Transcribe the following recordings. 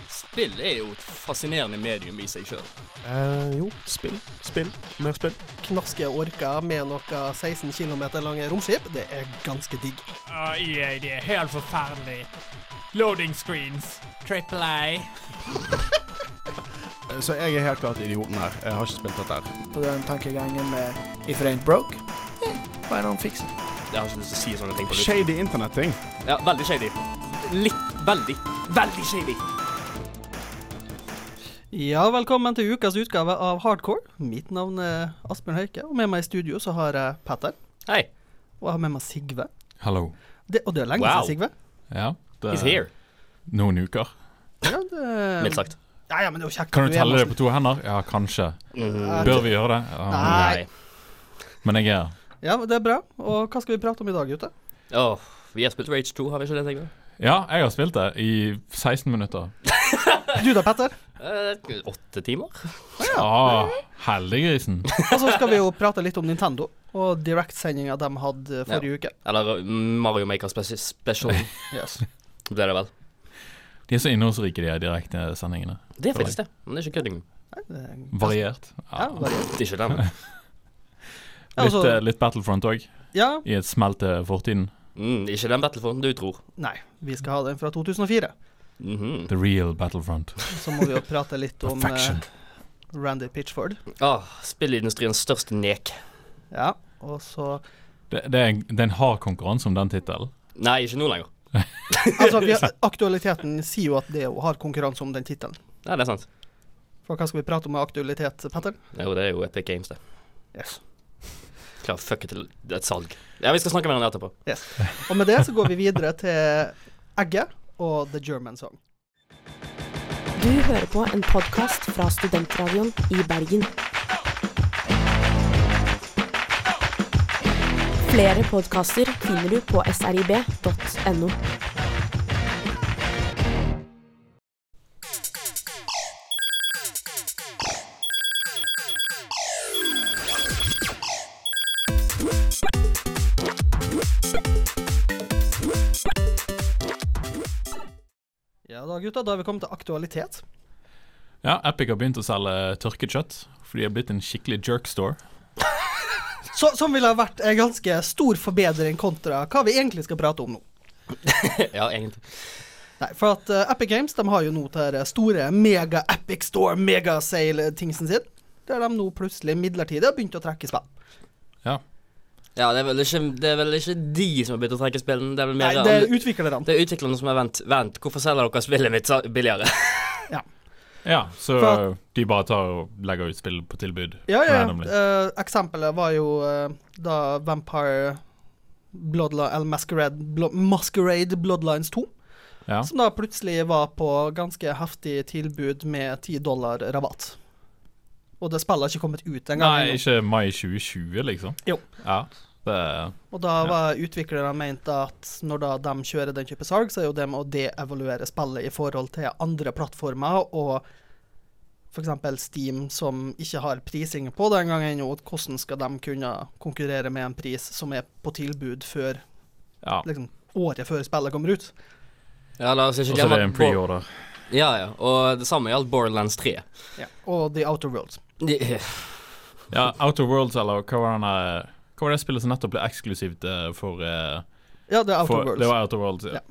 Spill jo et fascinerende medium I seg selv. Jo, spill, mer spill. Knaske orker med noe 16 kilometer lange romskip, det ganske digg. EA, det helt forferdelig. Loading screens, AAA. Så jeg helt klart idioten her. Jeg har ikke spilt dette her. På den tankegangen med if it ain't broke, why don't fix it? Jeg har ikke lyst til å si sånne ting på litt. Shady internet-ting. Ja, veldig shady. Veldig shady. Ja, velkommen til ukas utgave av Hardcore. Mitt navn Asbjørn Høyke, og med meg I studio så har jeg Petter. Hei. Og jeg har med meg Sigve. Hallo. Og det lenge siden, Sigve. Ja, det He's here. Noen uker. Ja, det... Mildt sagt. Ja, men det jo kjekt. Kan du telle det på 2 hender? Ja, kanskje. Bør vi gjøre det? Nei. Men jeg Ja, det bra. Og hva skal vi prate om I dag, gutter? Vi har spilt Rage 2, har vi ikke det, Sigve? Ja, jeg har spilt det I 16 minutter. Du da, Petter? 8 timer. Heldiggrisen. Og så skal vi jo prate litt om Nintendo og Direct-sendingen de hadde forrige uke. Eller Mario Maker Special. Yes. Det det vel. De så innholdsrike, de direkte sendingene. Det faktisk det, men det ikke kødding. Variert. Ja, variert. Det ikke den. Litt Battlefront også. Ja. I et smelt til fortiden. Ikke den Battlefront du tror. Nei, vi skal ha den fra 2004. The real Battlefront. Så må vi jo prate litt om Randy Pitchford. Spillindustriens største nek. Ja, og så... Det en hard konkurranse om den titelen. Nei, ikke nå lenger. Altså, aktualiteten sier jo at det har konkurranse om den titelen. Nei, det sant. For hva skal vi prate om med aktualitet, Petter? Jo, det jo Epic Games det. Yes. Klar, fuck it til et salg. Ja, vi skal snakke med den etterpå. Yes. Og med det så går vi videre til Egget og The German Song. Du hører på en podcast fra Studentradioen I Bergen. Flere podcaster finner du på srib.no. Ja da, gutta, da har vi kommet til aktualitet. Ja, Epic har begynt å selge tørket kjøtt, for de har blitt en skikkelig jerkstore. Som ville ha vært en ganske stor forbedring kontra hva vi egentlig skal prate om nå. Ja, egentlig. Nei, for at Epic Games, de har jo nå til store mega Epic Store, mega sale-tingsen sin, der de nå plutselig midlertidig har begynt å trekke spill. Ja. Ja, det vel ikke de som har begynt å trekke spillen, det vel mer... Nei, det utviklerne. Det utviklerne som har vent, hvorfor selger dere spillet mitt billigere? Ja, så de bare tar og legger ut spill på tilbud randomly. Eksempelet var jo da Vampire Masquerade Bloodlines 2, som da plutselig var på ganske heftig tilbud med $10 rabatt. Og det spillet har ikke kommet ut en gang. Nei, ikke mai 2020 liksom. Jo. Ja, og da var utviklerne ment at når da de kjører den type salg, så jo det med å deevaluere spillet I forhold til andre plattformer, og for eksempel Steam som ikke har prising på den gangen, og hvordan skal de kunne konkurrere med en pris som på tilbud før, liksom, året før spillet kommer ut. Ja, la oss ikke glemme. Og så det en pre-order. Ja, og det samme gjaldt Borderlands 3. Ja, og The Outer Worlds. Ja, Outer Worlds, eller hva var det spillet som nettopp ble eksklusivt for... Ja, det Outer Worlds. Det var Outer Worlds, ja.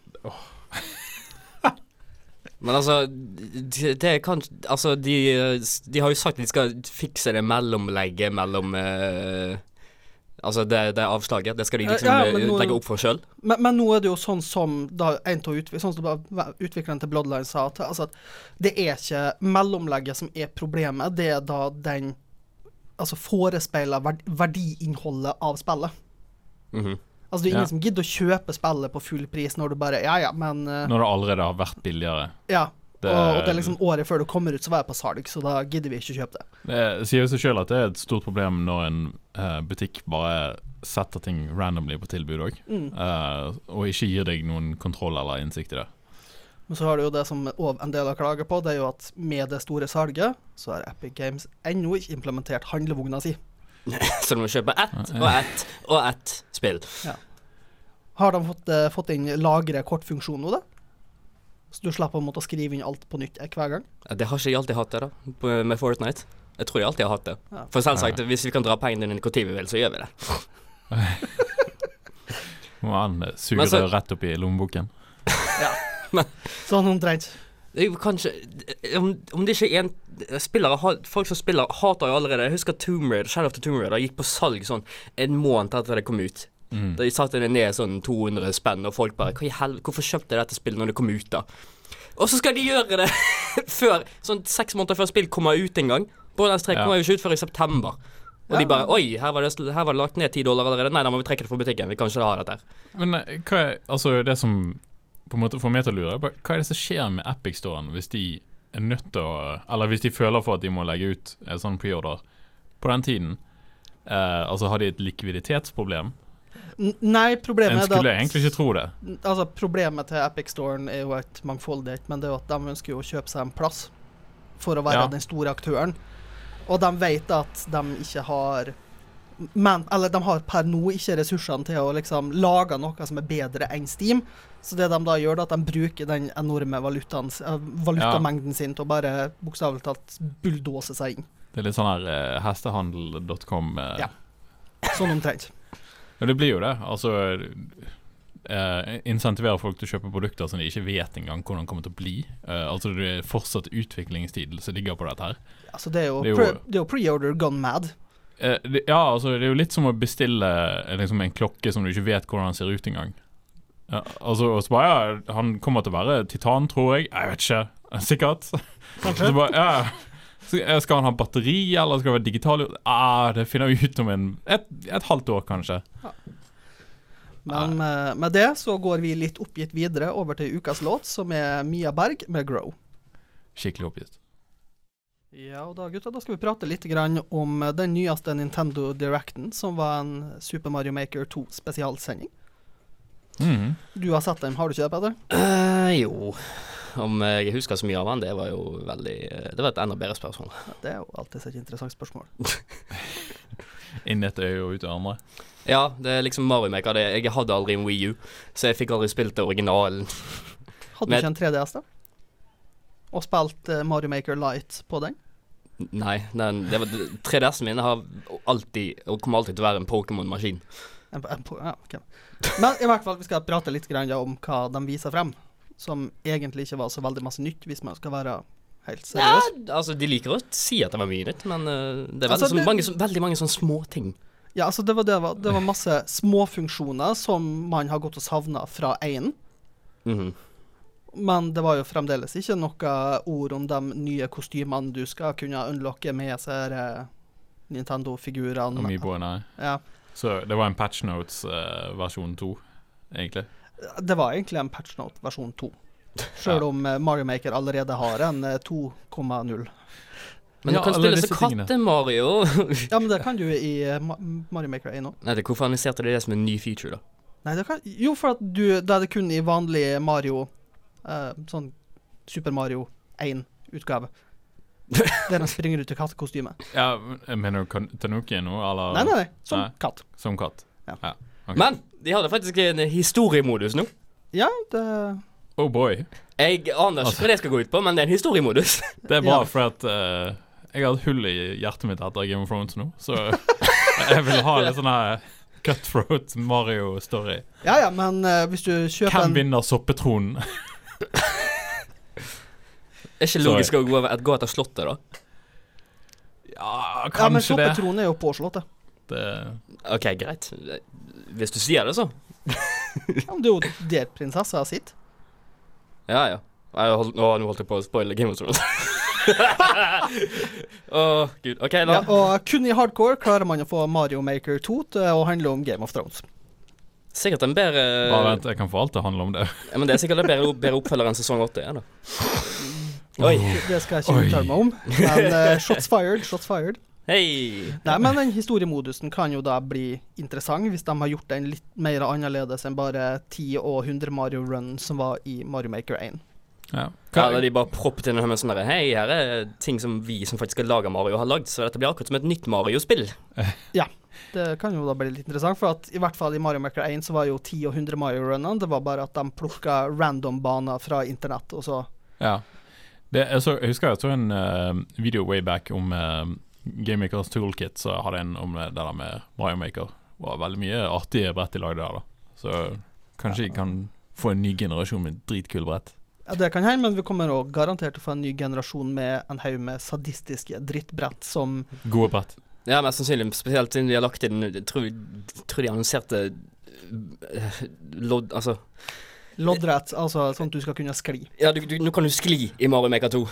Men altså, det kan... Altså, de har jo sagt at de skal fikse det mellomlegget mellom... altså, det avslaget, det skal de liksom legge opp for selv. Men nå det jo sånn som da sånn som utvikleren til Bloodlines sa, altså at det ikke mellomlegget som problemet, det da den altså forespeiler verdiinnholdet av spillet. Altså det ingen som gidder å kjøpe spillet på full pris når du bare, men... Når det allerede har vært billigere. Ja, og det liksom året før det kommer ut så var jeg på salg, så da gidder vi ikke kjøpe det. Det sier jo seg selv at det et stort problem når en butikk bare setter ting randomly på tilbud også, og ikke gir deg noen kontroll eller innsikt I det. Men så har du jo det som en del av klager på, det jo at med det store salget, så har Epic Games ennå ikke implementert handlevogna si. Så du må kjøpe ett spill. Ja. Har de fått inn lagre kortfunksjon nå da? Så du slipper å måtte skrive inn alt på nytt hver gang. Det har ikke jeg alltid hatt det da, med Fortnite. Jeg tror jeg alltid har hatt det. Ja. For selvsagt, hvis vi kan dra pengene inn i hvor tid vi vil, så gjør vi det. Må han suge det rett opp i lommeboken. Sånn omtrent. Det er jo kanskje, om det ikke er en spillere, folk som spiller hater jo allerede. Jeg husker Tomb Raider, Shadow of the Tomb Raider gikk på salg sånn en måned etter det kom ut. Da de satte det ned sånn 200 spenn, og folk bare, hvorfor kjøpte dette spillet når det kom ut da? Og så skal de gjøre det før, sånn 6 måneder før spill kommer ut en gang. Borderlands 3 kommer jo ikke ut før i september. Og de bare, oi, her var det lagt ned $10 allerede. Nei, da må vi trekke det fra butikken, vi kan ikke ha dette her. Men hva er, altså det som på en måte får meg til å lure, hva er det som skjer med Epic Storen hvis de er nødt til å, eller hvis de føler for at de må legge ut en sånn pre-order på den tiden? Altså har de et likviditetsproblem? Nei, problemet en skulle egentlig ikke tro det. Altså, problemet til Epic Storen er jo et mangfoldighet, men det er jo at de ønsker jo å kjøpe seg en plass for å være den store aktøren. Og de vet at de ikke har eller de har per nå ikke ressursene til å liksom lage noe som er bedre enn Steam. Så det de da gjør, er at de bruker den enorme valutamengden sin til å bare bokstavelig talt bulldose seg inn. Det er litt sånn her hestehandel.com. Ja, sånn omtrent. Ja, det blir jo det. Altså insentiverer folk til å kjøpe produkter som de ikke vet engang hvordan kommer til å bli. Altså det er fortsatt utviklingstid som ligger på dette her. Altså det er jo pre-order gone mad. Ja, altså det er jo litt som å bestille liksom en klokke som du ikke vet hvordan den ser ut engang. Ja, altså og så bare, han kommer til å være titan, tror jeg. Jeg vet ikke, sikkert. Kanskje. Så bare, skal han ha batteri, eller skal det være digital? Det finner vi ut om et halvt år, kanskje. Ja. Men med det så går vi litt oppgitt videre over til ukas låt, som er Mia Berg med Grow. Skikkelig oppgitt. Ja, og da gutta, da skal vi prate litt grann om den nyeste Nintendo Directen, som var en Super Mario Maker 2 spesialsending. Du har sett den, har du ikke det, Peter? Jo, om jeg husker så mye av den, det var jo veldig, det var et enda bedre spørsmål. Ja, det er jo alltid et interessant spørsmål. Inn et øye og ut av andre. Ja, det er liksom Mario Maker. Jeg hadde aldri en Wii U, så jeg fikk aldri spilt det originalen. Hadde du ikke en 3DS da? Og spilt Mario Maker Lite på den? Nei, 3DS-en min har alltid, og kommer alltid til å være en Pokémon-maskin. Ja, ok. Men i hvert fall, vi skal prate litt grann om hva de viser frem, som egentlig ikke var så veldig masse nytt, hvis man skal være helt seriøs. Ja, altså de liker å si at det var mye nytt, men det er veldig mange sånne små ting. Ja, altså det var masse små funksjoner som man har gått og savnet fra 1. Men det var jo fremdeles ikke noe ord om de nye kostymene du skal kunne unlocke med seg Nintendo-figurene. Amiiboene. Ja. Så det var en patch notes versjon 2, egentlig? Det var egentlig en patch note versjon 2. Selv om Mario Maker allerede har en 2,0. Men du kan spille så katte-Mario. Ja, men det kan du i Mario Maker 1 nå. Nei, hvorfor annonserte de det som en ny feature da? Nei, jo, for at da er det kun i vanlig Mario, sånn Super Mario 1-utgave. Der den springer ut i kattekostyme. Ja, mener du Tanuki nå, eller? Nei, som katt. Som katt, ja. Okay. Men, de hadde faktisk en historiemodus nå. Ja, det... Oh boy. Jeg aner ikke hva det skal gå ut på, men det er en historiemodus. Det er bra, for at jeg har et hull i hjertet mitt etter Game of Thrones nå, så jeg vil ha litt sånn her cutthroat Mario-story. Ja, men hvis du kjøper Hvem vinner soppetronen? Er ikke logisk å gå etter slottet da? Ja, kanskje det. Ja, men soppetronen er jo på slottet. Ok, greit. Hvis du sier det så. Ja, men det er jo der prinsessa har sitt. Ja. Nå holdt jeg på å spoile Game of Thrones. Gud, ok da. Ja, og kun i hardcore klarer man å få Mario Maker 2 til å handle om Game of Thrones. Sikkert en bedre... Bare vent, jeg kan få alt til å handle om det. Ja, men det er sikkert en bedre oppfølger enn sesong 8, ja da. Oi. Det skal jeg ikke uttale meg om. Men shots fired. Hei! Nei, men den historiemodusen kan jo da bli interessant hvis de har gjort den litt mer annerledes enn bare 10 og 100 Mario Run som var i Mario Maker 1. Ja. Eller de bare proppet inn med sånn der, hei, her er ting som vi som faktisk har laget Mario har lagd, så dette blir akkurat som et nytt Mario-spill. Ja. Det kan jo da bli litt interessant, for at i hvert fall i Mario Maker 1 så var jo 10 og 100 Mario-runnene, det var bare at de plukket random baner fra internett, og så... Ja. Jeg husker jeg så en video way back om Game Makers Toolkit, så jeg hadde en om det der med Mario Maker. Det var veldig mye artige brett i lag der da. Så kanskje jeg kan få en ny generasjon med dritkul brett. Ja, det kan hende, men vi kommer også garantert til å få en ny generasjon med en haug med sadistiske drittbrett som... Gode brett. Ja, mest sannsynlig, spesielt siden de har lagt inn, jeg tror de annonserte loddrett, altså sånn at du skal kunne skli. Ja, nå kan du skli i Mario Maker 2.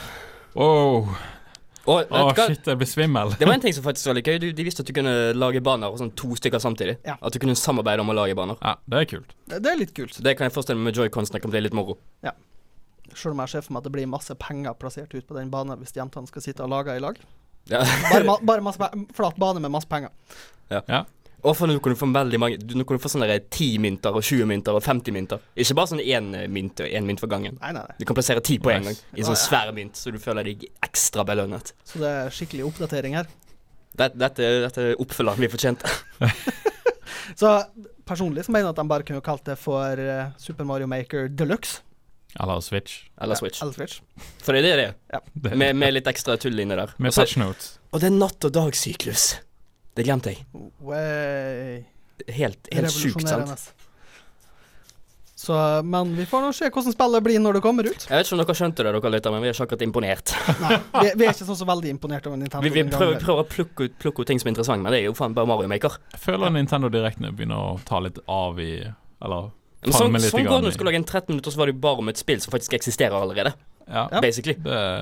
Shit, jeg blir svimmel. Det var en ting som faktisk var litt gøy. De visste at du kunne lage baner sånn 2 stykker samtidig. Ja. At du kunne samarbeide om å lage baner. Ja, det er kult. Det er litt kult. Så det kan jeg forestille meg med Joy-Consene kan bli litt moro. Ja. Selv om jeg ser for meg at det blir masse penger plassert ut på den banen hvis jentene skal sitte og lage i lag. Ja. bare masse flat bane med masse penger. Ja. Og for nå kan du få veldig mange. Nå kan du få sånne 10 mynter og 20 mynter og 50 mynter. Ikke bare sånn 1 mynt og 1 mynt for gangen. Nei. Du kan plassere 10 på en gang i sånn svær mynt, så du føler deg ekstra belønnet. Så det er skikkelig oppdatering her. Dette oppfølgeren vi fortjente. Så personlig så mener jeg at de bare kunne kalt det for Super Mario Maker Deluxe. Eller Switch. Eller Switch. Eller Switch. For det er det. Ja. Med litt ekstra tull inne der. Med patch notes. Og det er natt- og dagsyklus. Det glemte jeg. Way. Helt sjukt, sant? Så, men vi får nå se hvordan spillet blir når det kommer ut. Jeg vet ikke om dere skjønte det, dere lytter, men vi er ikke akkurat imponert. Nei, vi er ikke så veldig imponert over Nintendo. Vi prøver å plukke ut ting som er interessant, men det er jo faen bare Mario Maker. Jeg føler Nintendo Directene begynner å ta litt av i, eller men sånn går det når du skal lage en 13 minutter, så var det jo bare om et spill som faktisk eksisterer allerede. Ja. Basically.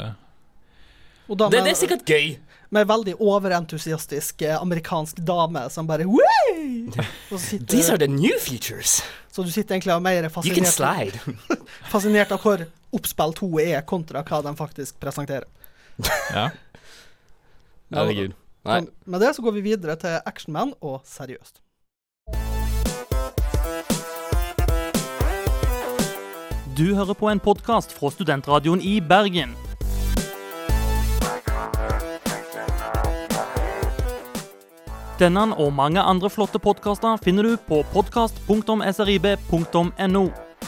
Det er sikkert gøy. Med veldig overentusiastisk amerikansk dame som bare Wee! These are the new features. Så du sitter egentlig og mer fascinert. You can slide. Fascinert av hvor oppspill 2 er kontra hva de faktisk presenterer. Ja. Herregud. Nei. Med det så går vi videre til Action Man og seriøst. Du hører på en podcast fra Studentradioen i Bergen. Denne og mange andre flotte podcaster finner du på podcast.srib.no.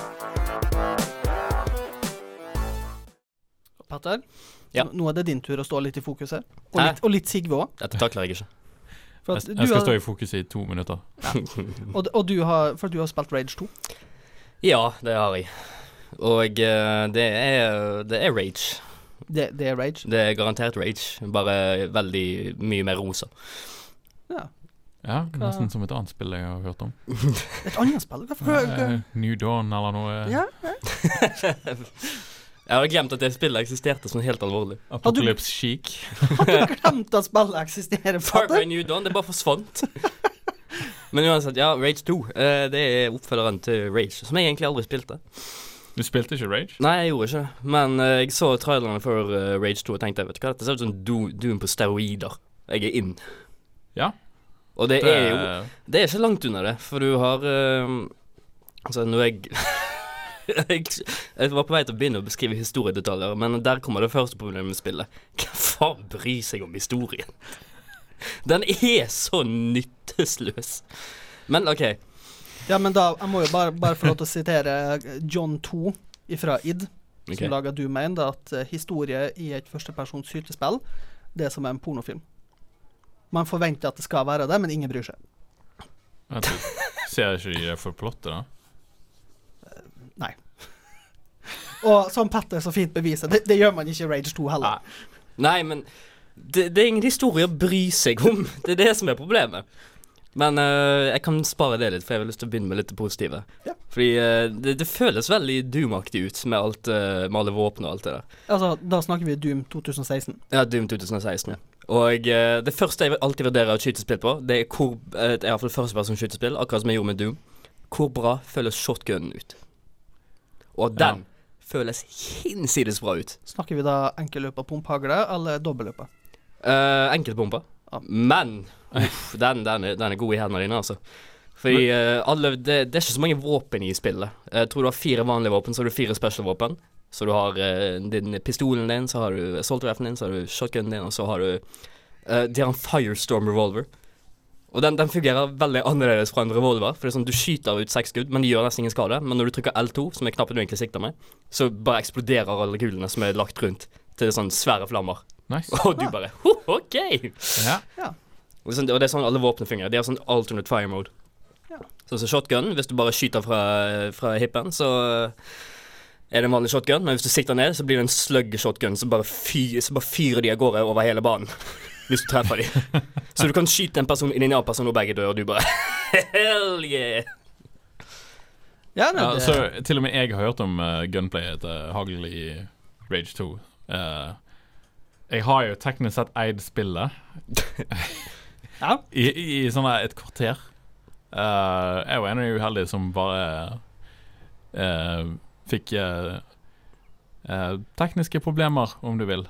Petter, ja. Nå er det din tur å stå litt i fokus her. Og litt Sigve også. Dette takler jeg ikke. Jeg skal stå i fokus i 2 minutter. Ja. og du har spilt Rage 2? Ja, det har jeg. Og det er Rage. Det er Rage? Det er garantert Rage, bare veldig mye mer rosa. Ja, nesten som et annet spill jeg har hørt om. Et annet spill? New Dawn eller noe. Ja. Jeg har glemt at det spillet eksisterte sånn helt alvorlig. Apocalypse Chic. Har du glemt at spillet eksisterer? Far Cry New Dawn, det bare forsvant. Men uansett, ja, Rage 2, det er oppfølgeren til Rage, som jeg egentlig aldri spilte. Du spilte ikke Rage? Nei, jeg gjorde ikke. Men jeg så trailerne for Rage 2 og tenkte, vet du hva, det ser ut som Doom på steroider. Jeg er inn. Ja. Og det er jo, det er ikke langt under det, for du har, altså når jeg var på vei til å begynne å beskrive historiedetaljer, men der kommer det første problemet med spillet. Hva faen bryr seg om historien? Den er så nyttesløs. Men ok. Ja, men da, jeg må jo bare få lov til å sitere John 2 fra id, som lager Doom 1, at historie i et førstepersons skytespill, det er som en pornofilm. Man forventer at det skal være det, men ingen bryr seg. Ser ikke de for plottet da? Nei. Og som Petter så fint beviser, det gjør man ikke i Rage 2 heller. Nei, men det er ingen historie å bry seg om. Det er det som er problemet. Men jeg kan spare det litt, for jeg har lyst til å begynne med litt positive. Ja. Fordi det føles veldig Doom-aktig ut med med alle våpen og alt det der. Altså, da snakker vi Doom 2016. Ja, Doom 2016, ja. Og det første jeg alltid vurderer å skytespill på, det er i hvert fall første person skytespill, akkurat som jeg gjorde med Doom. Hvor bra føles shotgunnen ut? Og den føles hinsides bra ut. Snakker vi da enkelløp av pumphagle eller dobbeltløp? Enkeltpumper. Ja. Men den er god i hendene dine, altså. Fordi det er ikke så mange våpen i spillet. Jeg tror du har 4 vanlige våpen, så har du 4 special-våpen. Så du har pistolen din, så har du assault riflen din, så har du shotgunnen din, og så har du de har en Firestorm revolver. Og den fungerer veldig annerledes fra en revolver, for det sånn, du skyter ut 6 skudd, men de gjør nesten ingen skade. Men når du trykker L2, som knappen du egentlig sikter med, så bare eksploderer alle kulene som lagt rundt til sånn svære flammer. Nice. Og du bare, ok! Ja. Og det sånn alle våpne fungerer. De har sånn alternate fire mode. Ja. Sånn som shotgun, hvis du bare skyter fra hippen, så det en vanlig shotgun. Men hvis du sikter ned, så blir det en slug shotgun som bare fyrer de av gårde over hele banen. Hvis du treffer de. Så du kan skyte en person inn i en annen person og begge dør, og du bare hell yeah! Ja, så til og med jeg har hørt om gunplay etter hagl i Rage 2. Jeg har jo teknisk sett eid spillet i sånn et kvarter. Jeg var en av de uheldige som bare fikk tekniske problemer, om du vil.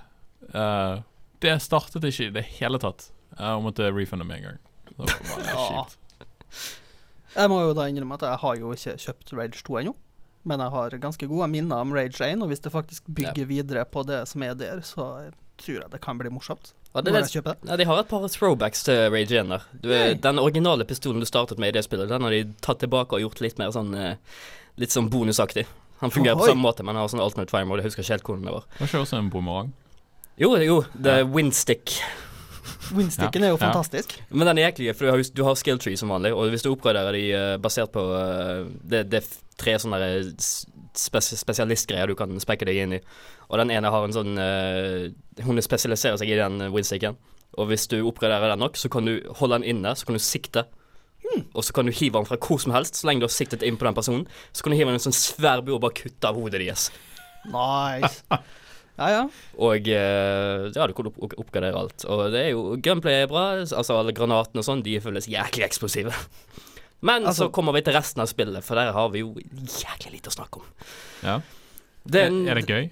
Det startet ikke i det hele tatt. Jeg måtte refunde med en gang. Det var bare kjipt. Jeg må jo da innrømme at jeg har jo ikke kjøpt Rage 2 ennå. Men jeg har ganske gode minner om Rage 1, og hvis det faktisk bygger videre på det som der, så tror jeg det kan bli morsomt. Når jeg kjøper det. Ja, de har et par throwbacks til Rage 1 der. Den originale pistolen du startet med i det spillet, den har de tatt tilbake og gjort litt mer sånn litt sånn bonusaktig. Han fungerer på samme måte, men han har sånn alternate fire mode. Jeg husker ikke helt hvordan det var. Var ikke også en boomerang? Jo, det er windstick. Windsticken er jo fantastisk. Men den er egentlig, for du har skill tree som vanlig, og hvis du oppgraderer de basert på det er 3 sånne spesialistgreier du kan spekke deg inn i. Og den ene har en sånn hun spesialiserer seg i den windsticken. Og hvis du oppgraderer den nok, så kan du holde den inne, så kan du sikte. Og så kan du hive den fra hvor som helst. Så lenge du har siktet inn på den personen, så kan du hive den en sånn svær bu og bare kutte av hodet deres. Nice. Ja. Og du kan oppgradere alt. Og det er jo, gunplay er bra. Altså alle granatene og sånn, de føles jæklig eksplosive. Men så kommer vi til resten av spillet, for der har vi jo jæklig lite å snakke om. Ja. Er det gøy?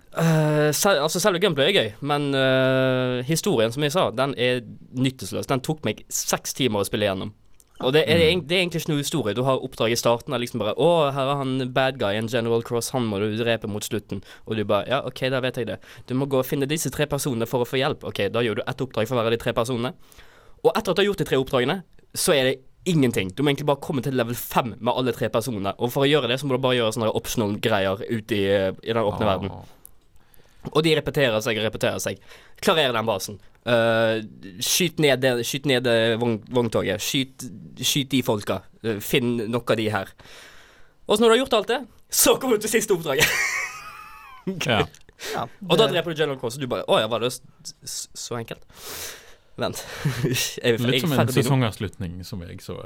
Selve gunplay er gøy, men historien, som jeg sa, den er nyttesløs. Den tok meg 6 timer å spille gjennom. Og det er egentlig ikke noe historie. Du har oppdrag i starten der liksom bare her er han bad guy, en General Cross, han må du drepe mot slutten. Og du bare, ja, ok, da vet jeg det. Du må gå og finne disse 3 personene for å få hjelp. Ok, da gjør du ett oppdrag for hver av de 3 personene. Og etter at du har gjort de 3 oppdragene, så er det ingenting. Du må egentlig bare komme til level 5 med alle 3 personene. Og for å gjøre det, så må du bare gjøre sånne optional greier ute i den åpne verden. Og de repeterer seg. Klarer den basen. Skyt ned vogntoget. Skyt de folka. Finn nok av de her. Og så når du har gjort alt det, så kommer du til siste oppdraget. Og da dreper du General Cross, og du bare, var det så enkelt? Vent. Litt som en sesongavslutning, som jeg så.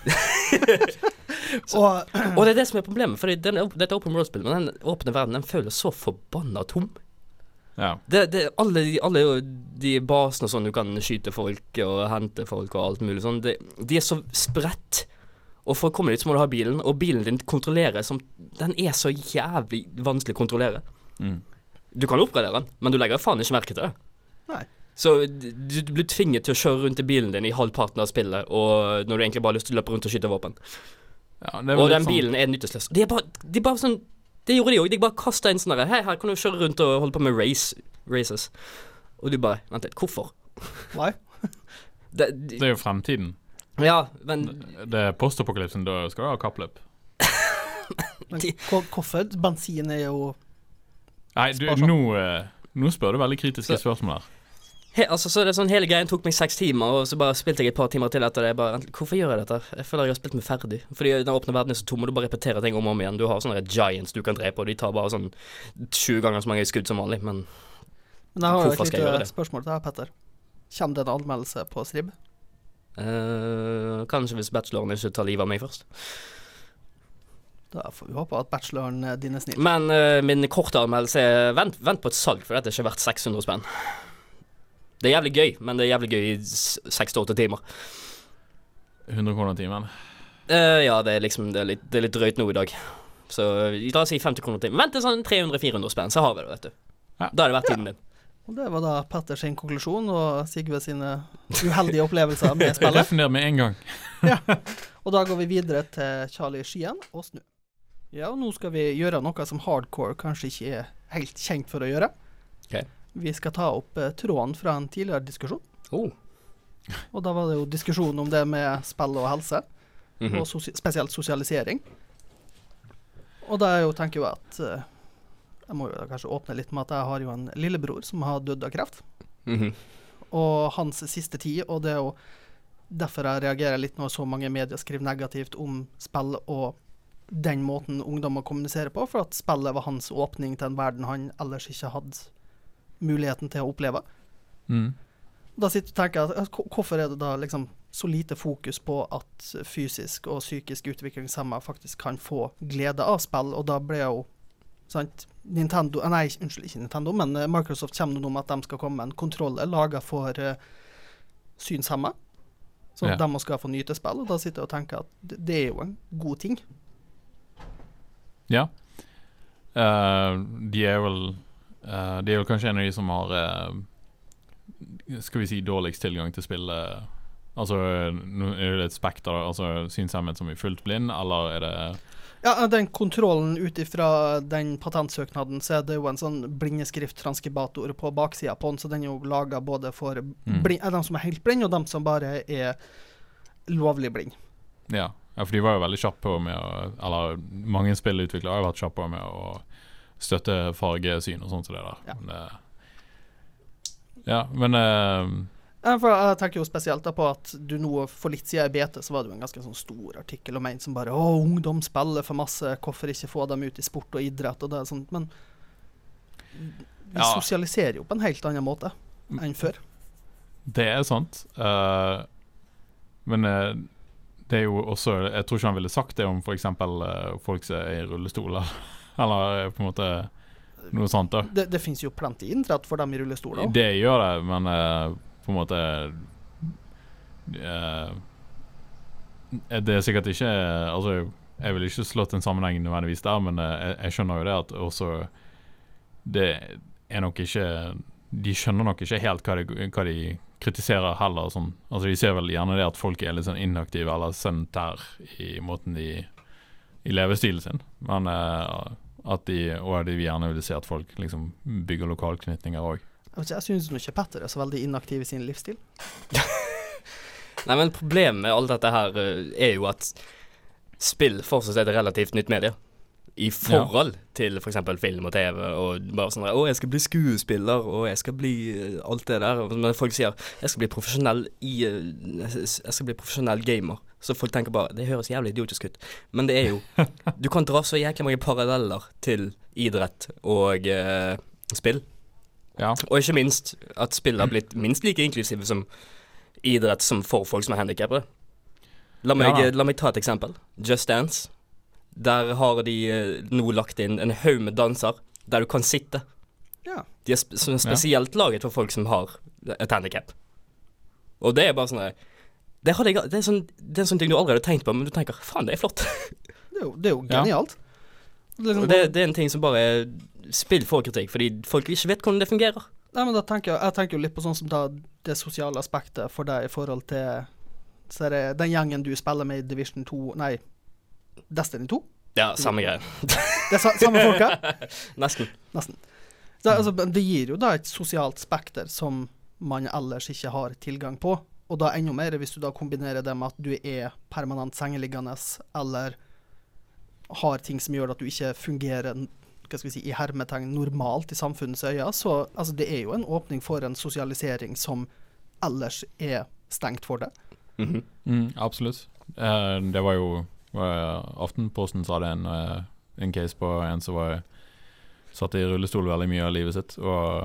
Og det er det som er problemet, for dette open world-spillet, men den åpne verden, den føles så forbanna tom. Ja. Alle de basene sånn, du kan skyte folk og hente folk og alt mulig sånn, de er så spredt. Og for å komme dit så må du ha bilen, og bilen din kontrollerer den er så jævlig vanskelig å kontrollere. Du kan oppgradere den, men du legger faen ikke merke til det. Nei. Så du blir tvinget til å kjøre rundt i bilen din i halvparten av spillet, og når du egentlig bare har lyst til å løpe rundt og skyte våpen. Ja, og den bilen er nyttesløs. De er bare sånn. Det gjorde de også. De bare kastet inn sånn der, hei, her kan du kjøre rundt og holde på med races. Og du bare, vent litt, hvorfor? Nei. Det er jo fremtiden. Ja, men det er postapokalypsen, da skal du ha kappløp. Men hvorfor? Bensin er jo Nei, nå spør du veldig kritiske spørsmål her. Så det er sånn, hele greien tok meg 6 timer, og så bare spilte jeg et par timer til etter det. Hvorfor gjør jeg dette? Jeg føler jeg har spilt meg ferdig. Fordi den åpne verden er så tom, og du bare repeterer ting om og om igjen. Du har sånne giants du kan drepe, og de tar bare sånn 20 ganger så mange skudd som vanlig, men hvorfor skal jeg gjøre det? Spørsmål til deg, Petter. Kommer det en anmeldelse på Strib? Kanskje hvis bacheloren ikke tar livet av meg først. Da får vi håpe at bacheloren din er snill. Men min korte anmeldelse er vent på et salg, for dette er ikke verdt 600 spenn. Det er jævlig gøy, men det er jævlig gøy i 6-8 timer. 100 kroner timen? Ja, det er litt drøyt nå i dag. Så la oss si 50 kroner timen. Vent til sånn 300-400 spenn, så har vi det, vet du. Ja. Da er det vært tiden din. Og det var da Petter sin konklusjon, og Sigve sine uheldige opplevelser med spillet. Jeg definerer med en gang. Ja, og da går vi videre til Charlie Skien og Snu. Ja, og nå skal vi gjøre noe som hardcore kanskje ikke er helt kjent for å gjøre. Ok. Vi skal ta opp tråden fra en tidligere diskusjon. Og da var det jo diskusjon om det med spill og helse, og spesielt sosialisering. Og da tenker jeg jo at jeg må jo da kanskje åpne litt med at jeg har jo en lillebror som har dødd av kreft. Og hans siste tid, og det er jo derfor jeg reagerer litt når så mange medier skriver negativt om spill og den måten ungdommer kommuniserer på, for at spillet var hans åpning til en verden han ellers ikke hadde muligheten til å oppleve. Da sitter jeg og tenker hvorfor er det da liksom så lite fokus på at fysisk og psykisk utviklingshemma faktisk kan få glede av spill, og da ble jo sant, ikke Nintendo, men Microsoft kommer nå med at de skal komme med en kontroller laget for synshemma, så de skal få nyte spill, og da sitter jeg og tenker at det er jo en god ting. Ja. De er vel kanskje en av de som har skal vi si dårligst tilgang til spillet. Altså, er det et spekter, altså synshemmet som er fullt blind, eller er det... Ja, den kontrollen utifra den patentsøknaden, så er det jo en sånn blindeskrift-transkribator på baksida på den, så den er jo laget både for de som er helt blind, og de som bare er lovlig blind. Ja, for de var jo veldig kjappe på med å, eller mange spillutviklere har jo vært kjappe på med å støtte fargesyn og sånt som det der. Men for jeg tenker jo spesielt da på at du nå for litt siden i BT så var det jo en ganske sånn stor artikkel om en som bare ungdom spiller for masse, hvorfor ikke få dem ut i sport og idrett og det sånt, men vi sosialiserer jo på en helt annen måte enn før. Det er sant, men det er jo også, jeg tror ikke han ville sagt det om for eksempel folk som er i rullestoler, eller på en måte noe sånt da. Det finnes jo plenty idrett for dem i rullestoler. Det gjør det, men på en måte det er sikkert ikke, altså jeg vil ikke slått en sammenheng nødvendigvis der, men jeg skjønner jo det at også det er nok ikke, de skjønner nok ikke helt hva de kritiserer heller sånn. Altså de ser vel gjerne det at folk er litt sånn inaktive eller sedentær i måten i levestilen sin, men at de gjerne vil se at folk liksom bygger lokalknytninger også. Jeg synes ikke Petter er så veldig inaktiv i sin livsstil. Nei, men problemet med alt dette her er jo at spill fortsatt er et relativt nytt medie. I forhold til for eksempel film og TV, og bare sånn jeg skal bli skuespiller, og jeg skal bli alt det der. Men folk sier, jeg skal bli profesjonell gamer. Så folk tenker bare, det høres jævlig idiotisk ut. Men det er jo, du kan dra så jæklig mange paralleller til idrett og spill. Ja. Og ikke minst at spill har blitt minst like inklusive som idrett som for folk som er handicapere. La meg ta et eksempel. Just Dance. Der har de nå lagt inn en haug med danser der du kan sitte. Ja. De er spesielt laget for folk som har et handicap. Og det er bare sånn det er en sånn ting du aldri hadde tenkt på, men du tenker, faen, det er flott. Det er jo genialt. Det er en ting som bare spill for kritikk, fordi folk ikke vet hvordan det fungerer. Nei, men da tenker jeg jo litt på sånn som da det sosiale aspektet for deg i forhold til så er det den gjengen du spiller med i Division 2, nei, Destiny 2? Ja, samme greie. Det er samme folka? Nesten. Så, altså, det gir jo da et sosialt spekter som man ellers ikke har tilgang på, og da enda mer hvis du da kombinerer det med at du er permanent sengeliggende, eller har ting som gjør at du ikke fungerer i hermetegn normalt i samfunnets øye, så altså, det er jo en åpning for en sosialisering som ellers er stengt for det. Absolutt. Det var jo Aftenposten sa det en case på en som satt i rullestol veldig mye av livet sitt, og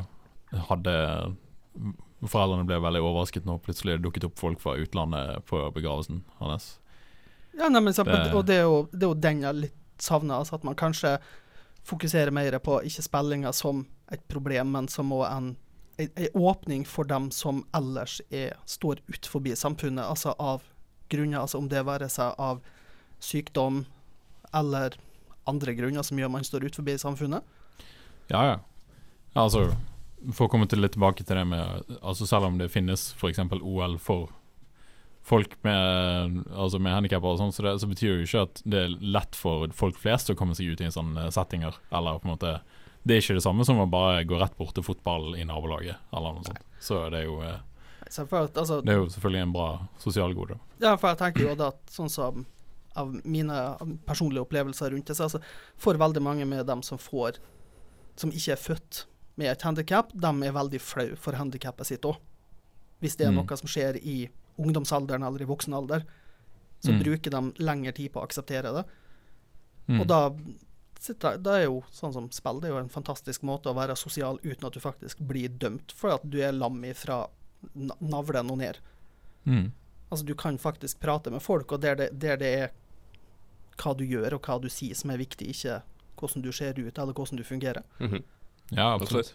foreldrene ble veldig overrasket når plutselig dukket opp folk fra utlandet på begravelsen hans. Ja, nei, men og det er jo den jeg litt savner, altså at man kanskje fokuserer mer på ikke spillinga som et problem, men som også en åpning for dem som ellers står ut forbi samfunnet, altså av grunner, altså om det være seg av sykdom eller andre grunner som gjør man står ut forbi samfunnet. Ja. Altså, for å komme litt tilbake til det med, altså selv om det finnes for eksempel OL for folk med handicap og sånn, så betyr det jo ikke at det er lett for folk flest å komme seg ut i en sånn settinger, eller på en måte, det er ikke det samme som å bare gå rett bort til fotball i nabolaget, eller noe sånt. Så det er jo Altså, Det jo selvfølgelig en bra sosial gode. Ja, for jeg tenker jo at sånn som av mine personlige opplevelser rundt det, så altså, for veldig mange med dem som ikke født med et handicap, de veldig flau for handicapet sitt også. Hvis det noe som skjer i ungdomsalderen eller i voksen alder, så bruker de lengre tid på å akseptere det. Og da jo sånn som spill, det jo en fantastisk måte å være sosial uten at du faktisk blir dømt for at du lam fra navlen og ned. Altså du kan faktisk prate med folk, og der det hva du gjør og hva du sier som viktig, ikke hvordan du ser ut eller hvordan du fungerer. Ja, absolutt.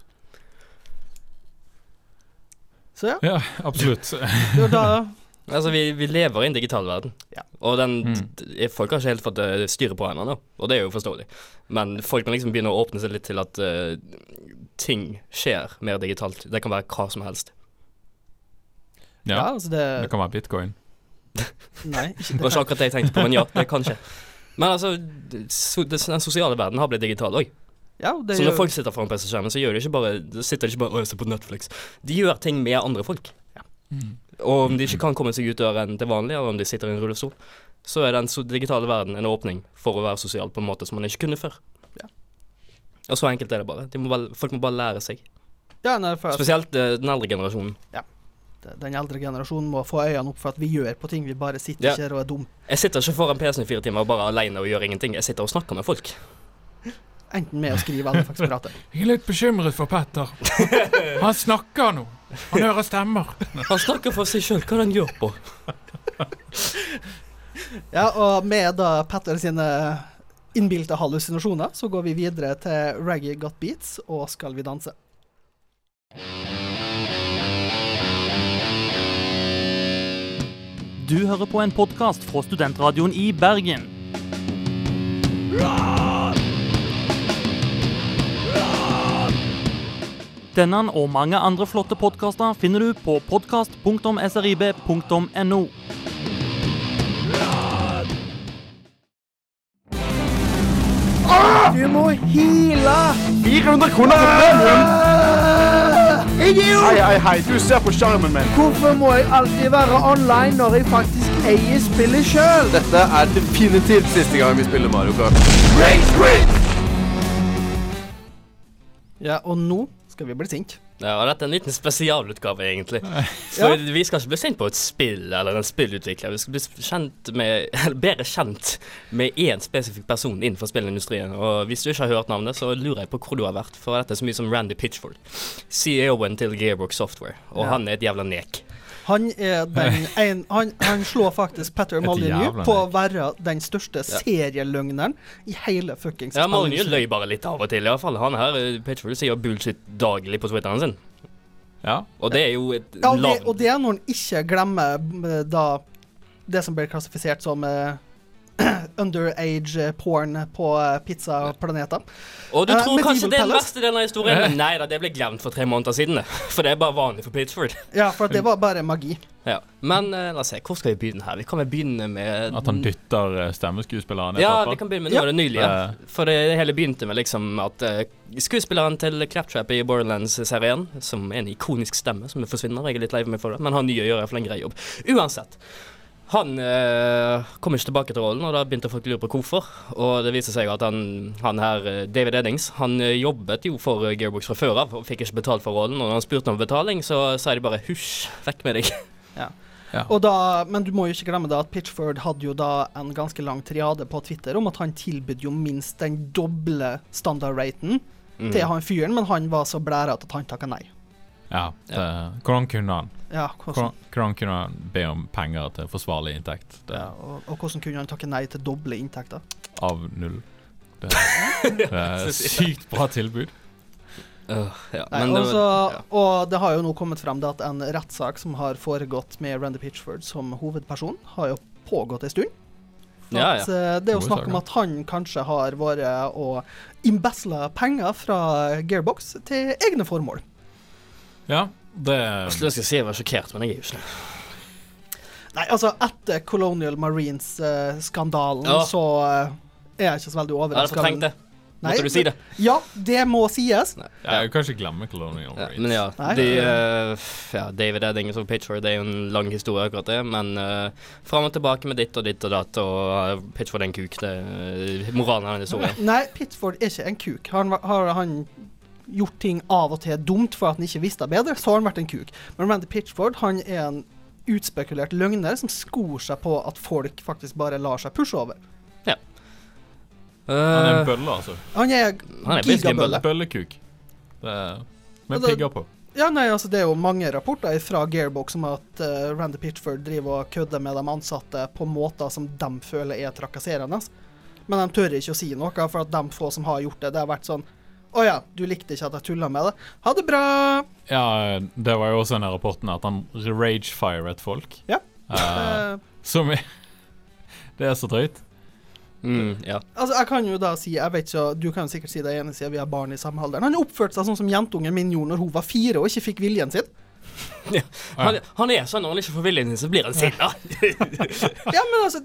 Så ja. Ja, absolutt. Altså, vi lever i en digital verden. Ja. Og folk har ikke helt fått styre på henne nå, og det jo forståelig. Men folk kan liksom begynne å åpne seg litt til at ting skjer mer digitalt. Det kan være hva som helst. Ja, altså det kan være bitcoin. Nei, ikke det var ikke akkurat det jeg tenkte på, men ja, det kan skje. Men altså, den sosiale verden har blitt digital også. Ja, så når folk sitter foran PC-skjermen, så sitter de ikke bare og ser på Netflix. De gjør ting med andre folk. Ja. Og om de ikke kan komme seg ut døren til vanlig, eller om de sitter i en rullestol, så den digitale verden en åpning for å være sosial på en måte som man ikke kunne før. Ja. Og så enkelt det bare. Folk må bare lære seg. Ja, spesielt den eldre generasjonen. Ja. Den eldre generasjonen må få øynene opp for at vi gjør på ting, vi bare sitter ikke her og dum. Jeg sitter ikke foran PC-en i 4 timer og bare alene og gjør ingenting. Jeg sitter og snakker med folk. Enten med å skrive eller faktisk prate. Jeg litt bekymret for Petter. Han snakker nå. Han hører stemmer. Han snakker for seg selv, hva han gjør på. Ja, og med da Petter sine innbilte hallusinasjoner, så går vi videre til Reggae Got Beats, og Skal vi danse. Du hører på en podcast fra Studentradioen i Bergen. Denne og mange andre flotte podcaster finner du på podcast.srib.no. Du må hile! 400 kroner for premium! Idiot! Hei, du ser på skjermen min. Hvorfor må jeg alltid være online når jeg faktisk eier spillet selv? Dette definitivt siste gang vi spiller Mario Kart. Race Quit! Ja, og nå skal vi bli sint. Ja, og dette en liten spesialutgave egentlig. For vi skal ikke bli sint på et spill eller en spillutvikler. Vi skal bli bedre kjent med en spesifikk person innenfor spillindustrien. Og hvis du ikke har hørt navnet, så lurer jeg på hvor du har vært. For dette er så mye som Randy Pitchford, CEO-en til Gearbox Software. Og han er et jævla nek. Han slår faktisk Peter Molyneux på å være den største serieløgneren i hele fuckings Ja, Molyneux løy bare litt av og til i hvert fall. Han her, Pitchford, sier bullshit daglig på Twitteren sin. Ja, og det er jo et lavt. Og det er når han ikke glemmer da det som ble klassifisert som underage porn på pizzaplaneter. Og du tror kanskje det er den verste delen av historien, men nei da, det ble glemt for 3 måneder siden. For det er bare vanlig for Pitchford. Ja, for det var bare magi. Ja, men la oss se, hvor skal vi begynne her? Vi kan begynne med at han dytter stemmeskuespilleren. Ja, vi kan begynne med noe av det nylige. For det hele begynte med liksom at skuespilleren til Claptrap i Borderlands-serien, som er en ikonisk stemme som forsvinner, jeg er litt lei meg for det, men han nye gjør i hvert fall en grei jobb. Uansett, han kom ikke tilbake til rollen, og da begynte folk å lure på hvorfor. Og det viser seg at han her, David Eddings, han jobbet jo for Gearbox fra før av, og fikk ikke betalt for rollen. Og når han spurte om betaling, så sa de bare, husj, vekk med deg. Ja. Og men du må jo ikke glemme da at Pitchford hadde jo da en ganske lang triade på Twitter om at han tilbød jo minst den doble standardraten til han fyren, men han var så blæret at han takket nei. Ja, hvordan kunne han? Ja, hvordan kunne han be om penger til forsvarlig inntekt? Og hvordan kunne han takke nei til doble inntekter? Av 0. Det er sykt bra tilbud. Og det har jo nå kommet frem at en rettssak som har foregått med Randy Pitchford som hovedperson, har jo pågått en stund. Det er jo snakk om at han kanskje har vært og imbeslet penger fra Gearbox til egne formål. Ja, det Jeg skal si jeg var sjokkert, men jeg er jo ikke det. Nei, altså etter Colonial Marines-skandalen så er jeg ikke så veldig overrasket. Ja, det Måtte du si det? Ja, det må sies. Jeg kan ikke glemme Colonial Marines. Men David Eddings og Pitchford, det er jo en lang historie akkurat det, men frem og tilbake med ditt og datt, og Pitchford er en kuk, det er moralen av den historien. Nei, Pitchford er ikke en kuk. Har han gjort ting av og til dumt for at han ikke visste bedre, så har han vært en kuk. Men Randy Pitchford, han er en utspekulert løgner som skor seg på at folk faktisk bare lar seg pushe over. Ja. Han er en bølle, altså. Han er gigabølle. Bøllekuk. Det er med pigger på. Ja, nei, altså det er jo mange rapporter fra Gearbox om at Randy Pitchford driver og kødder med de ansatte på måter som de føler er trakasserende. Men de tør ikke å si noe, for at de få som har gjort det, det har vært sånn, åja, du likte ikke at jeg tullet med det. Ha det bra! Ja, det var jo også denne rapporten at han rage-firet folk. Ja. Som det er så drøyt. Ja. Altså, jeg kan jo da si, jeg vet ikke, du kan jo sikkert si det ene siden vi har barn i samme alder. Han oppførte seg sånn som jentungen min gjorde når hun var 4 og ikke fikk viljen sin. Ja. Han er sånn, når han ikke får viljen sin, så blir han sinna. Ja, men altså,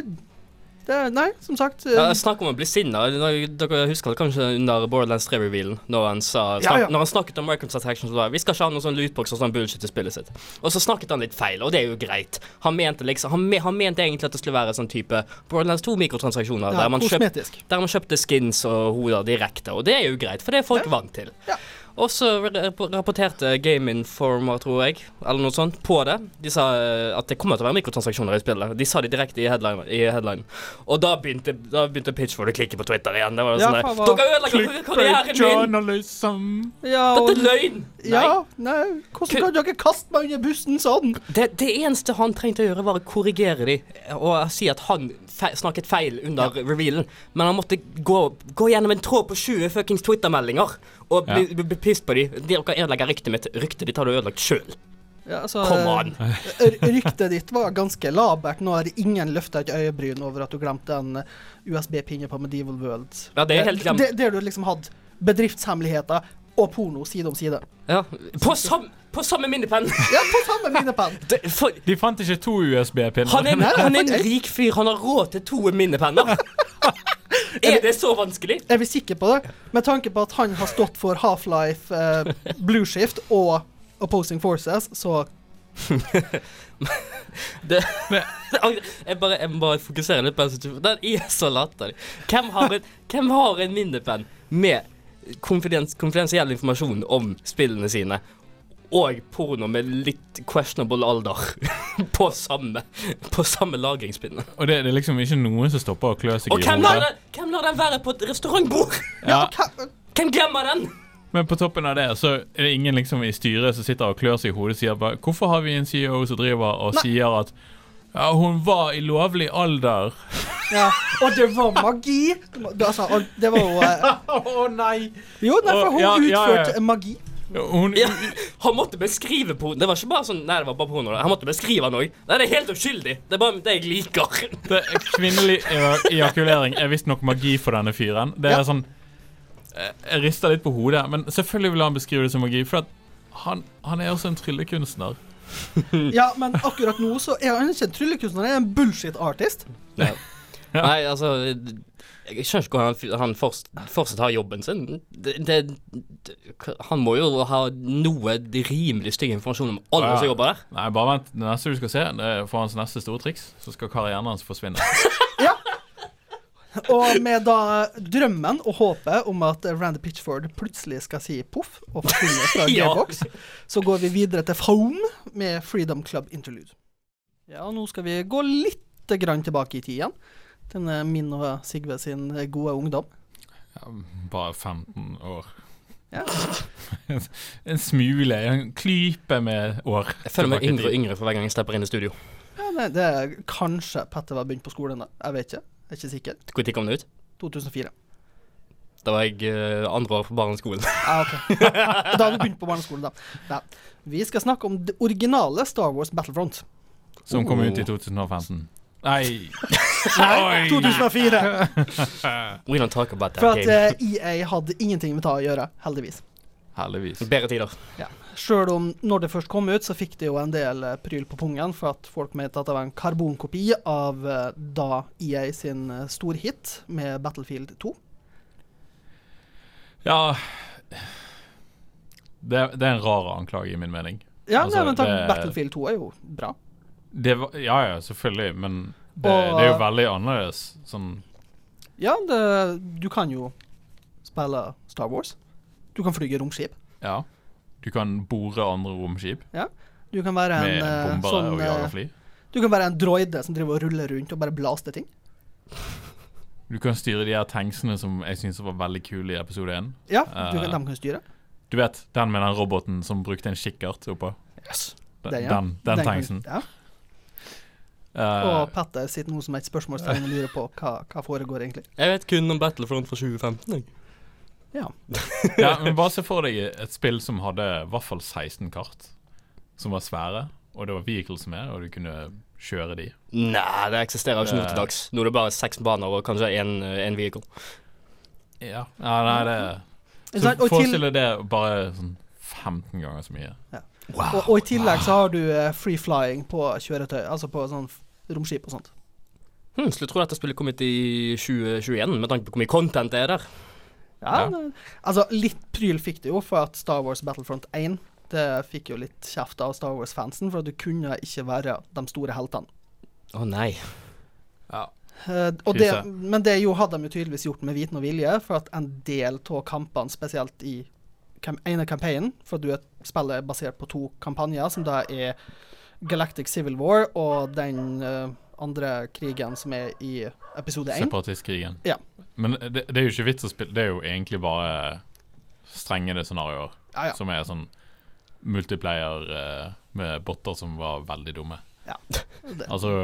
nei, som sagt. Snakk om å bli sinna. Dere husker det kanskje under Borderlands 3-revealen, når han når han snakket om microtransactions, så vi skal ikke ha noen sånn lootbox og sånn bullshit i spillet sitt. Og så snakket han litt feil, og det er jo greit. Han mente egentlig at det skulle være sånn type Borderlands 2-mikrotransaksjoner, der man kjøpte skins og hoder direkte, og det er jo greit, for det er folk vant til. Ja. Og så rapporterte Game Informer, tror jeg, eller noe sånt, på det. De sa at det kommer til å være mikrotransaksjoner i spillet. De sa det direkte i headline. Og da begynte Pitchford å klikke på Twitter igjen. Det var sånn der, dere ødelegger karrieren min! Dette er løgn! Nei, hvordan kan dere kaste meg under bussen sånn? Det eneste han trengte å gjøre var å korrigere de, og si at han snakket feil under revealen. Men han måtte gå gjennom en tråd på 20 fuckings Twitter-meldinger og bli pissed på de. Dere ødelegger ryktet mitt. Ryktet ditt har du ødelagt selv. Ja, altså, come on. Ryktet ditt var ganske labert. Nå har ingen løftet et øyebryn over at du glemte en USB-pinne på Medieval World. Ja, det er helt glemt. Der du liksom hadde bedriftshemmeligheter og porno side om side. Ja, på samme minnepenn. Ja, på samme minnepenn. De fant ikke 2 USB-pinner. Han er en rik fyr. Han har råd til 2 minnepenner. Er det så vanskelig? Er vi sikre på det? Med tanke på at han har stått for Half-Life, Blue Shift og Opposing Forces, så jeg bare fokuserer litt på den situasjonen. Den er så latterlig. Hvem har en minnepenn med konfidensiell informasjon om spillene sine og porno med litt questionable alder på samme lagringspinne? Og det er liksom ikke noen som stopper å klø seg i hodet. Og hvem lar den være på et restaurantbord? Ja. Hvem glemmer den? Men på toppen av det så er det ingen liksom i styret som sitter og klør seg i hodet og sier bare, hvorfor har vi en CEO som driver og sier at ja, hun var i lovlig alder. Ja, og det var magi. Det var jo nei. Jo, for hun utførte magi. Han måtte beskrive porno. Det var ikke bare sånn, nei, det var bare porno. Han måtte beskrive noe. Nei, det er helt uskyldig. Det er bare det jeg liker. Det er kvinnelig ejakulering er visst nok magi for denne fyren. Det er sånn, jeg rister litt på hodet, men selvfølgelig vil han beskrive det som magi, for at han er også en tryllekunstner. Ja, men akkurat nå så er han ikke en tryllekunstner, han er en bullshit-artist. Ja. Nei, altså, jeg skjønner ikke hvor han fortsatt har jobben sin. Han må jo ha noe rimelig stygg informasjon om alle som jobber der. Nei, bare vent, det neste du skal se, det er for hans neste store triks, så skal karrieren hans forsvinne. Ja. Og med da drømmen og håpet om at Randy Pitchford plutselig skal si poff og forsvinne fra Gearbox, så går vi videre til Foam med Freedom Club Interlude. Ja, og nå skal vi gå litt grann tilbake i tid igjen. Den er min og Sigve sin gode ungdom. Ja, bare 15 år. Ja. En smule, en klype med år. Jeg føler meg yngre og yngre for hver gang jeg stepper inn i studio. Ja, nei, det er kanskje Petter var begynt på skolen da. Jeg vet ikke. Jeg er ikke sikker. Hvor tid kom det ut? 2004. Da var jeg 2 år på barneskolen. Ok. Da har du begynt på barneskolen da. Ja. Vi skal snakke om det originale Star Wars Battlefront. Som kom ut i 2015. Nei, 2004. We don't talk about that for at EA hadde ingenting med det å gjøre, heldigvis. Bedre tider. Ja. Selv om når det først kom ut, så fikk det jo en del pryl på pungen, for at folk mente at det var en karbonkopi av da EA sin stor hit med Battlefield 2. Ja, det er en rar anklage I min mening. Ja, men Battlefield 2 jo bra. Ja, selvfølgelig, men det er jo veldig annerledes. Sånn. Ja, du kan jo spille Star Wars. Du kan flyge romskip. Ja, du kan bore andre romskip. Ja, du kan være med bombere og jagerfly. Du kan være en droide som driver og ruller rundt og bare blaster ting. Du kan styre de her tanksene som jeg synes var veldig kule I episode 1. Ja, de kan styre. Du vet, den med den roboten som brukte en kikkert oppå. Yes. Den tanksen. Ja. Og Petter sitter noe som et spørsmålstegn og lurer på hva foregår egentlig. Jeg vet kun om Battlefront fra 2015. Ja. Ja, men bare se for deg et spill som hadde I hvert fall 16 kart, som var svære, og det var vehicles med, og du kunne kjøre de. Nei, det eksisterer ikke noe til dags. Nå det bare 6 baner og kanskje en vehicle. Ja, nei, det så forestiller det bare sånn 15 ganger så mye. Ja. Wow. Og I tillegg så har du free flying på kjøretøy, altså på sånn romskip og sånt. Så du tror dette spillet kom ut I 2021, med tanke på hvor mye content det der? Ja. Altså litt pryl fikk det jo for at Star Wars Battlefront 1, det fikk jo litt kjeft av Star Wars-fansen, for at du kunne ikke være de store heltene. Nei. Ja. Men det jo hadde de jo tydeligvis gjort med viten og vilje, for at en del av kampene, spesielt I ene kampanjen, for at du spiller basert på 2 kampanjer, som da Galactic Civil War og den andre krigen som I episode 1. Separatistkrigen. Ja. Men det jo ikke vits å spille, det jo egentlig bare strengede scenarioer, som sånn multiplayer med botter som var veldig dumme. Ja. Altså,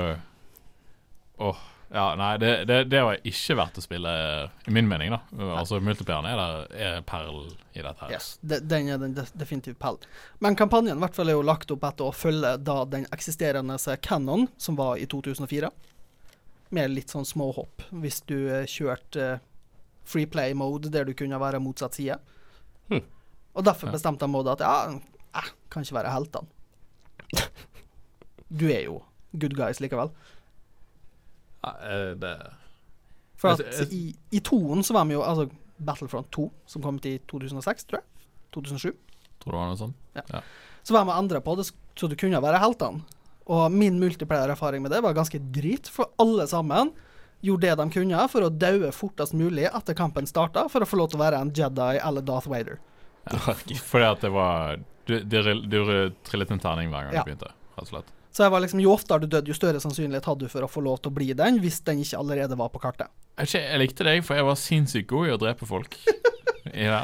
ja, nei, det var ikke verdt å spille I min mening da. Altså multiplayeren perl I dette her. Yes, den den definitivt perl. Men kampanjen I hvert fall jo lagt opp etter å følge da den eksisterende canon som var I 2004. Med litt sånn små hopp. Hvis du kjørte free play mode der du kunne være motsatt side. Og derfor bestemte de mode at kan ikke være heltene. Du jo good guys likevel. For at I toen så var vi jo altså Battlefront 2 som kom til 2006 tror jeg 2007 tror det var noe sånt ja. Så var vi andre på det så du kunne være heltene og min multiplayer-erfaring med det var ganske drit for alle sammen gjorde det de kunne for å daue fortest mulig etter kampen startet for å få lov til å være en Jedi eller Darth Vader fordi at det var du trillet en terning hver gang du begynte rett og slett Så jeg var liksom, jo oftere du døde, jo større sannsynlighet hadde du for å få lov til å bli den, hvis den ikke allerede var på kartet. Jeg likte deg, for jeg var sinnssykt god I å drepe folk. Ja.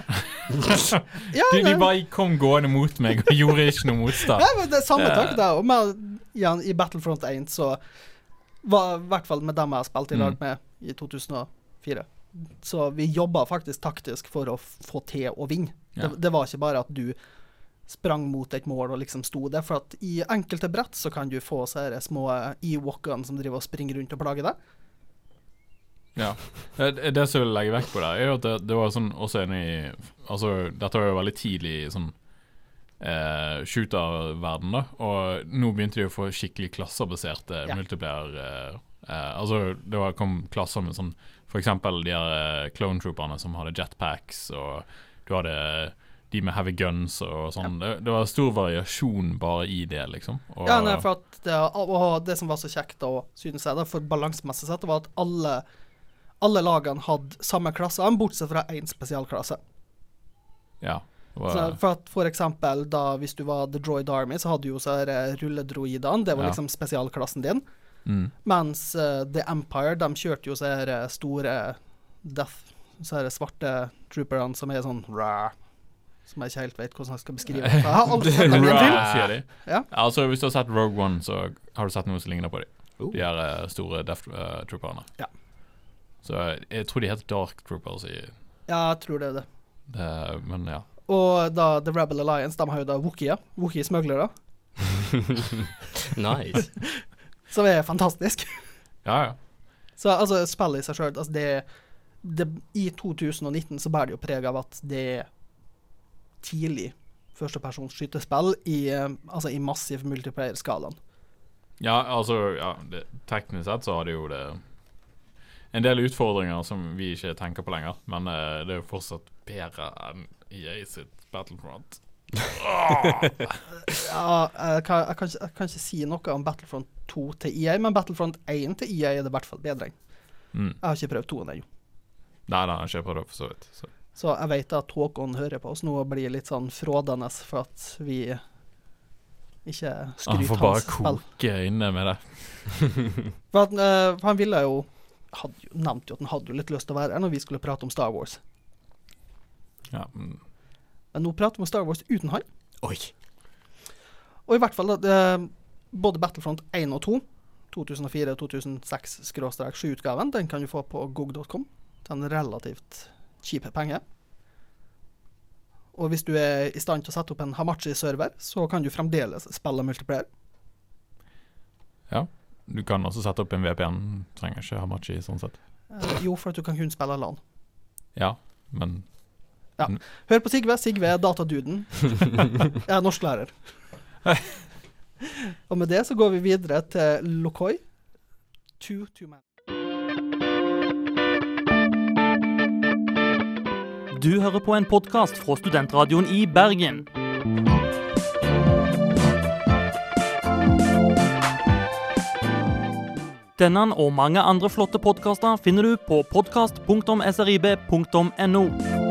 De bare kom gående mot meg, og gjorde ikke noe motstand. Ja, men det samme takk da. Og I Battlefront 1, så var I hvert fall med dem jeg spilte I lag med I 2004. Så vi jobbet faktisk taktisk for å få til å vinne. Det var ikke bare at du sprang mot et mål og liksom sto der, for at I enkelte brett så kan du få sånne små Ewokene som driver og springer rundt og plager deg. Ja, det som jeg vil legge vekk på det jo at det var sånn også altså dette var jo veldig tidlig sånn shooter-verden da, og nå begynte de å få skikkelig klassebaserte multiplayer altså det kom klasser med sånn, for eksempel de her clone trooperne som hadde jetpacks, og du hadde de med heavy guns og sånn. Det var stor variasjon bare I det, liksom. Og nei, for at det som var så kjekt da, synes jeg, da, for balansmessig sett, var at alle lagene hadde samme klasse, bortsett fra en spesialklasse. Ja. Så for at for eksempel, da, hvis du var The Droid Army, så hadde du jo så her rulledroidene, det var liksom spesialklassen din. Mens The Empire, de kjørte jo så her store så her svarte trooperne som sånn som jeg ikke helt vet hvordan jeg skal beskrive. Jeg har aldri sett den sier de. Ja. Altså, hvis du har sett Rogue One, så har du sett noe som ligner på dem. De her store Death Trooperne. Ja. Så jeg tror de heter Dark Troopers Ja, jeg tror det det. Men ja. Og da The Rebel Alliance, de har jo da Wookiee-smøglere. Nice. Som fantastisk. Ja. Så altså, spillet I seg selv, altså I 2019 så bærer det jo preg av at det tidlig førstepersons skytespill I massiv multiplayer-skalaen. Ja, altså teknisk sett så har det jo det en del utfordringer som vi ikke tenker på lenger, men det er jo fortsatt bedre enn EA sitt Battlefront. Ja, jeg kan ikke si noe om Battlefront 2 til EA, men Battlefront 1 til EA er det i hvert fall bedre. Jeg har ikke prøvd 2 ennå. Nei, jeg har ikke prøvd det for så vidt. Så jeg vet at Håkon hører på oss nå og blir litt sånn frådende for at vi ikke skryter hans spill. Han får bare koke inne med det. For han ville jo nevnte jo at han hadde jo litt lyst til å være her når vi skulle prate om Star Wars. Ja, Men nå prater vi om Star Wars uten han. Oi. Og i hvert fall både Battlefront 1 og 2, 2004-2006-7-utgaven, den kan du få på GOG.com. Den er relativt kjipe penger. Og hvis du er i stand til å sette opp en Hamachi-server, så kan du fremdeles spille multiplayer. Ja, du kan også sette opp en VPN, trenger ikke Hamachi sånn sett. Jo, for at du kan kun spille LAN. Ja, men... Ja. Hør på Sigve. Sigve er dataduden. Jeg er norsklærer. Og med det så går vi videre til Lokoi. Two Man. Du hører på en podcast fra Studentradioen i Bergen. Denne og mange andre flotte podcaster finner du på podcast.srib.no.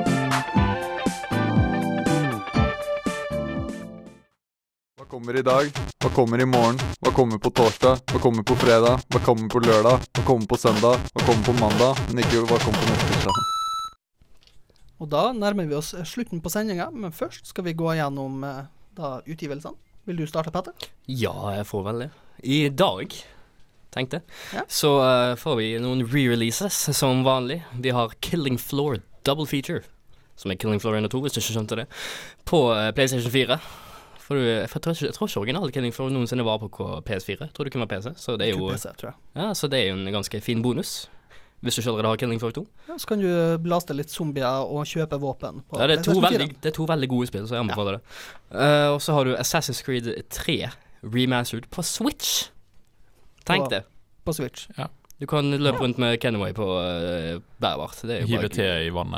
Hva kommer i dag? Hva kommer i morgen? Hva kommer på torsdag? Hva kommer på fredag? Hva kommer på lørdag? Hva kommer på søndag? Hva kommer på mandag? Men ikke hva kommer på neste tirsdag. Og da nærmer vi oss slutten på sendingen, men først skal vi gå gjennom utgivelsene. Vil du starte, Petter? Ja, jeg får vel det. I dag, tenkte jeg, så får vi noen re-releases som vanlig. Vi har Killing Floor Double Feature, som er Killing Floor 1 og 2, hvis du ikke skjønte det, på PlayStation 4. For jeg tror ikke original Killing Floor noensinne var på PS4. Jeg tror det kunne være PC. Så det er jo PC, tror jeg. Ja, så det er jo en ganske fin bonus. Hvis du ikke allerede har Killing Floor 2. Ja, så kan du blaste litt zombier og kjøpe våpen på det er to veldig gode spill, så jeg anbefaler det. Og så har du Assassin's Creed 3 Remastered på Switch. Tenk det. På Switch. Ja. Du kan løpe rundt med Kenway på bærbart. Hive te i vannet.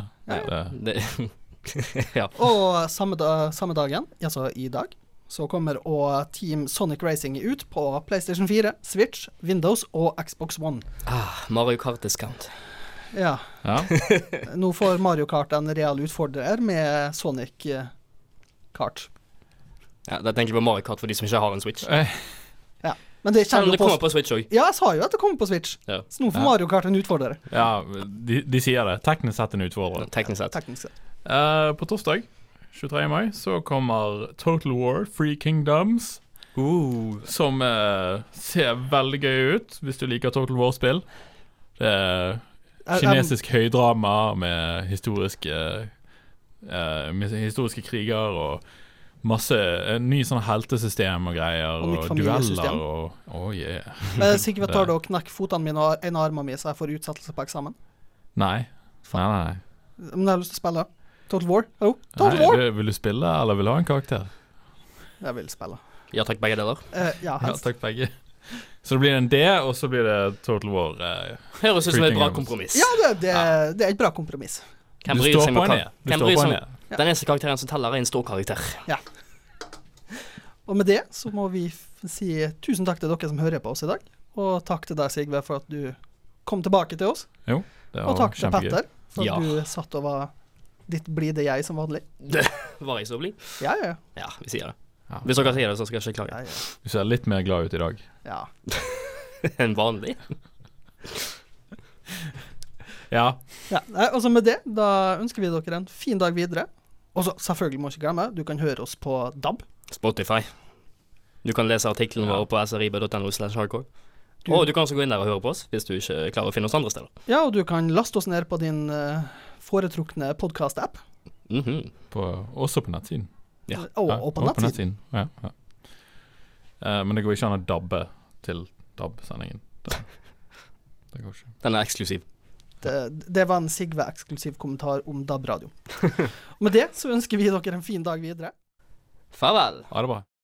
Ja. Og samme dagen, altså i dag, så kommer Team Sonic Racing ut på PlayStation 4, Switch, Windows og Xbox One. Mario Kart discount. Ja. Nå får Mario Kart en real utfordrer med Sonic Kart. Ja, da tenker jeg på Mario Kart for de som ikke har en Switch. Ja. Men det kommer på Switch også. Ja, jeg sa jo at det kommer på Switch. Ja. Så nå får Mario Kart en utfordrer. Ja, de sier det. Teknisk sett en utfordrer. Teknisk sett. På torsdag 23. mai så kommer Total War Three Kingdoms, som ser veldig gøy ut hvis du liker Total War-spill. Det er kinesisk høydrama med historiske kriger og masse ny sånn heltesystem og greier og dueller og Men sikkert tar det å knekke fotene mine og en armen min så jeg får utsettelse på eksamen. Nei. Men jeg har lyst til å spille Total War. Total War! Vil du spille, eller vil du ha en karakter? Jeg vil spille. Ja, takk begge deler. Ja, helst. Ja, takk begge. Så det blir en D, og så blir det Total War. Høres ut som et bra kompromiss. Ja, det er et bra kompromiss. Du står på en E. Den eneste karakteren som teller er en stor karakter. Ja. Og med det så må vi si tusen takk til dere som hører på oss i dag. Og takk til deg, Sigve, for at du kom tilbake til oss. Jo, det var og takk til kjempegøy. Petter, for at du satt og var ditt blide jeg som vanlig. Det var jeg så blid? Ja, vi sier det. Ja. Hvis dere sier det, så skal jeg ikke klage. Du ser litt mer glad ut i dag. Ja. Enn vanlig. Ja, og så med det, da ønsker vi dere en fin dag videre. Og så selvfølgelig må du ikke glemme, du kan høre oss på DAB. Spotify. Du kan lese artiklene våre på srib.no/hardcore. Og du kan også gå inn der og høre på oss, hvis du ikke klarer å finne oss andre steder. Ja, og du kan laste oss ned på din foretrukne podcast-app. Også på nettsiden. Ja. Og på nettsiden. Ja. Men det går ikke an å dabbe til DAB-sendingen. Det går ikke. Den er eksklusiv. Det var en Sigve-eksklusiv kommentar om DAB-radio. Og med det så ønsker vi dere en fin dag videre. Farvel. Ha det bra.